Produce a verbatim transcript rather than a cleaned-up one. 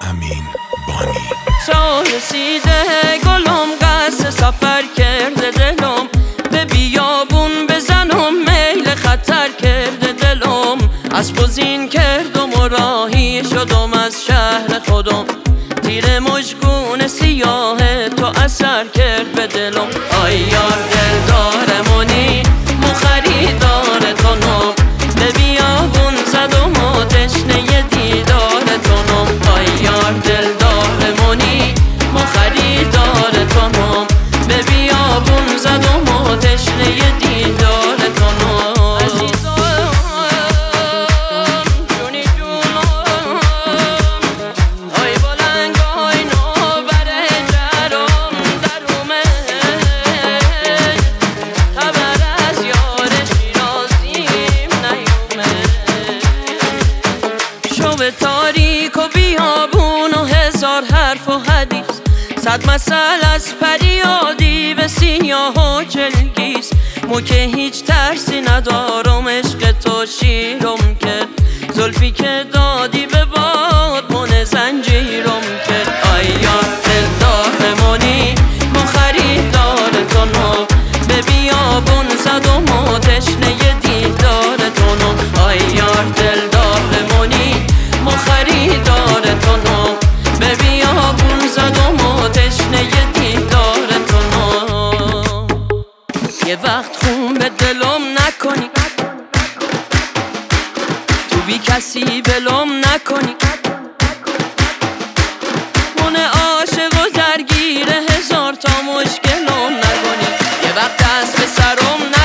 امین بانی. تا رسیده گلم قصد سفر کرده دلم، به بیابون بزنم میل خطر کرده دلم. اسب و زین کردم و راهی شدم از شهر خودم، تیر مژگون سیاه تو اثر کرد به دلم. آی یار دلدارمونی مو خریدار تونم، به بیابون زدم و تشنه دیدار تونم. آی یار دلدارمونی مو خریدار تونم، به بیابون زدم و تشنه دیدار تونم. به تاریک و بیابون و هزار حرف و حدیث، صد مثل از پریادی به سیاه و چلگیس. مو که هیچ ترسی ندارم، عشق تو شیرم کرد، زلفی که دادی به باد من زنجیرم کرد. آی یار دلدارمونی مو خریدار تونم، به بیابون زدم و تشنه دیدار تونم. آی یار دلدارمونی مو خریدار تونم، به بیابون زدم و تشنه دیدار تونم. یه وقت خون به دلم نکنی، تو بی کسی بلم نکنی، من عاشق و درگیر هزار تا مشکلم نکنی. یه وقت دست به سرم